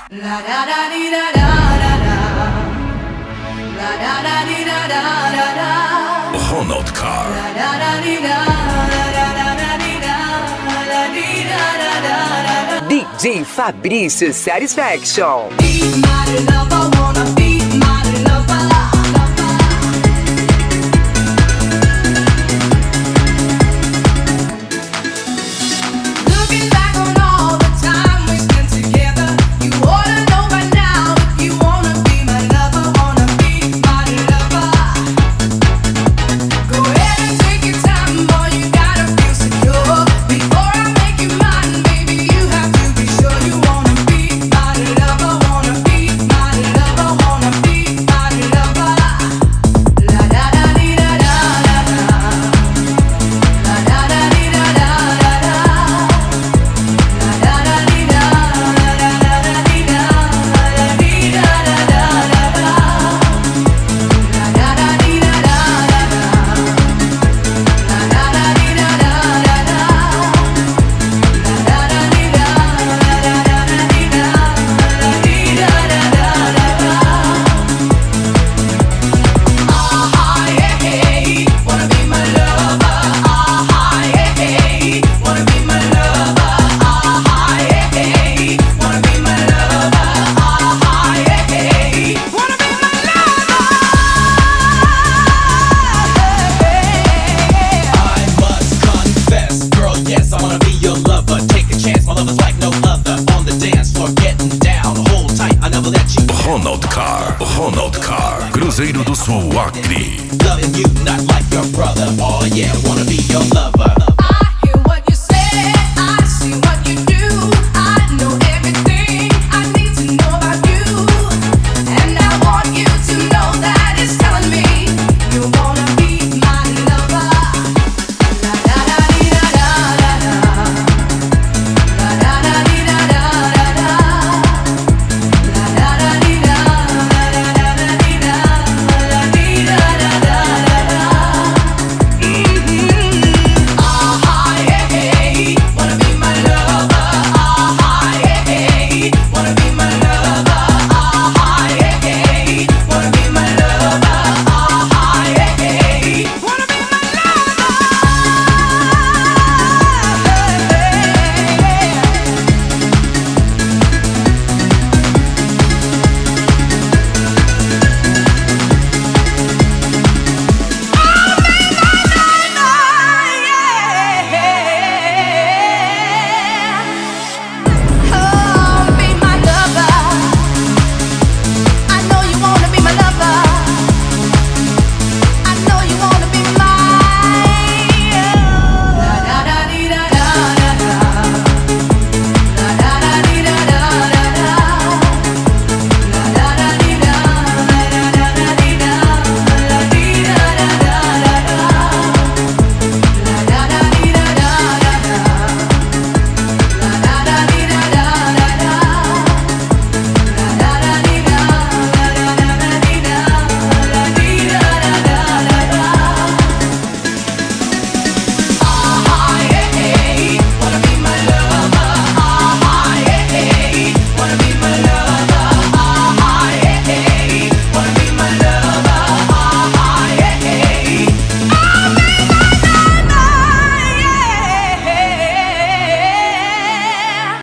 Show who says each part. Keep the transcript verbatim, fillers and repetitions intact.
Speaker 1: La da da dee da da da da. La da da dee da da da da.
Speaker 2: Ronald Carr.
Speaker 1: La da da dee da da da da dee da da dee da da da da.
Speaker 3: D J Fabrício Satisfaction.
Speaker 1: Be my lover, wanna be my lover. Looking back on all the time we spent together, you ought to know by now if you wanna be my lover, wanna be my lover. Go ahead and take your time, boy, you gotta feel secure. Before I make you mine, baby, you have to be sure you wanna be my lover, wanna be my lover, wanna be my lover. La da da dee da da da da. La da da dee da da da da. La da da dee da da da da dee da da dee da da da da da. La da da dee da da da da. La da da dee da da da da. La da da dee da da da dee da dee da da da da. Ah yeah, hey, wanna be my lover. Ah yeah, hey, wanna be my lover. Ah yeah, hey, wanna be my lover. Ah yeah, hey, wanna be my lover.
Speaker 4: I must confess, girl, yes, I wanna be your lover. Take a chance, my lover's like no other. On the dance floor, getting down, hold tight, I never let you down.
Speaker 2: Ronald Carr. Ronald Carr. Cruzeiro do Sul Acre.
Speaker 4: Loving you not like your brother. Oh yeah, wanna be your lover.